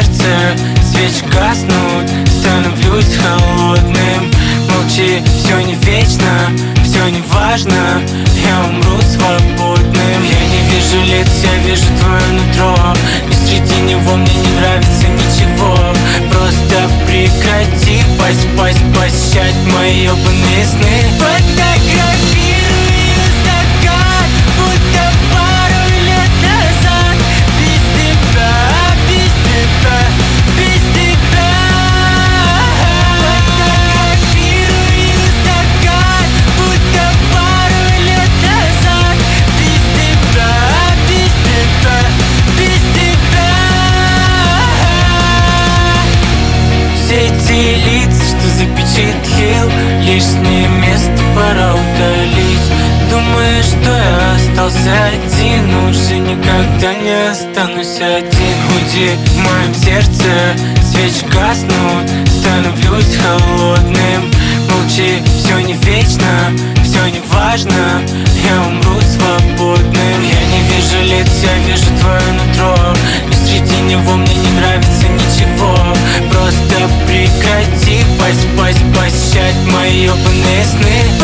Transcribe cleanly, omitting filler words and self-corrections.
сердце свечи гаснут, становлюсь холодным. Молчи, все не вечно, все не важно, я умру свободным. Я не вижу лиц, я вижу твое нутро, и среди него мне не нравится ничего. Просто прекрати пощать мои ёбаные сны. Фотографирую закат, будто пару лет назад. Без тебя, без тебя, без тебя. Фотографирую закат, будто пару лет назад. Без тебя, без тебя, без тебя. Все эти лица, что запечатлел, лишнее место пора удалить. Думаешь, что я остался один, уже никогда не останусь один. Уйди в моем сердце, свечи гаснут, становлюсь холодным. Молчи, все не вечно, все не важно, я умру свободным. Я не вижу лиц, я вижу твое нутро, и среди него мне не нравится ничего. Просто прекрати пощать мои ёбаные сны.